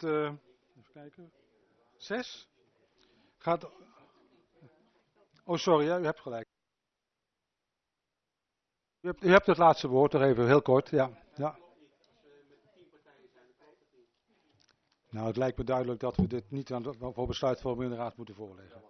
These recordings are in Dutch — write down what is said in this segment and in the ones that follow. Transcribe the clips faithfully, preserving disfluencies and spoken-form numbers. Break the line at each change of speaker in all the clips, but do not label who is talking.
punt, uh, even kijken, zes. Gaat, oh sorry, ja, u hebt gelijk. U hebt, u hebt het laatste woord, nog even heel kort. Ja, ja. Nou, het lijkt me duidelijk dat we dit niet aan, voor besluitvorming in de raad moeten voorleggen.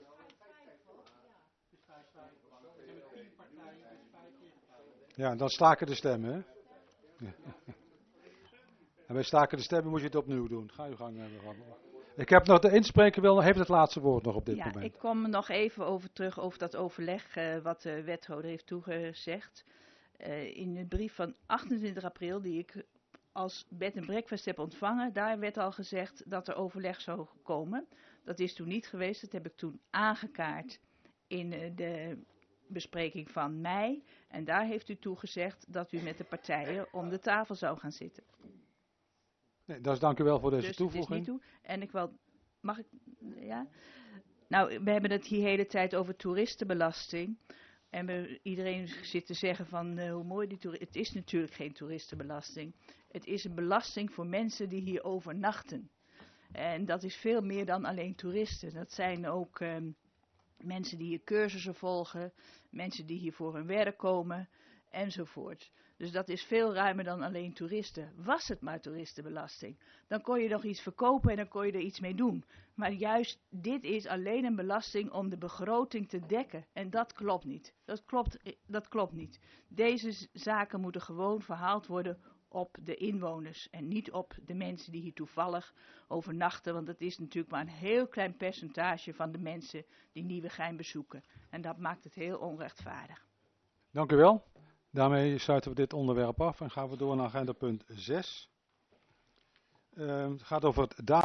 Ja, dan staken de stemmen, hè? Ja. En bij staken de stemmen moet je het opnieuw doen. Ga je gang, mevrouw. Ik heb nog de inspreker wil, heeft het laatste woord nog op dit
ja,
moment.
Ik kom nog even over terug over dat overleg uh, wat de wethouder heeft toegezegd. Uh, in de brief van achtentwintig april die ik als bed en breakfast heb ontvangen, daar werd al gezegd dat er overleg zou komen. Dat is toen niet geweest, dat heb ik toen aangekaart in uh, de bespreking van mei. En daar heeft u toegezegd dat u met de partijen om de tafel zou gaan zitten.
Nee, dus dank u wel voor deze
dus
toevoeging.
Het is niet toe. En ik wel, mag ik, ja? Nou, we hebben het hier de hele tijd over toeristenbelasting. En we, iedereen zit te zeggen van uh, hoe mooi die toeristen. Het is natuurlijk geen toeristenbelasting. Het is een belasting voor mensen die hier overnachten. En dat is veel meer dan alleen toeristen. Dat zijn ook um, mensen die hier cursussen volgen, mensen die hier voor hun werk komen, enzovoort. Dus dat is veel ruimer dan alleen toeristen. Was het maar toeristenbelasting, dan kon je nog iets verkopen en dan kon je er iets mee doen. Maar juist dit is alleen een belasting om de begroting te dekken. En dat klopt niet. Dat klopt, dat klopt niet. Deze zaken moeten gewoon verhaald worden op de inwoners en niet op de mensen die hier toevallig overnachten. Want het is natuurlijk maar een heel klein percentage van de mensen die Nieuwegein bezoeken. En dat maakt het heel onrechtvaardig.
Dank u wel. Daarmee sluiten we dit onderwerp af en gaan we door naar agenda punt zes. Uh, het gaat over het datum.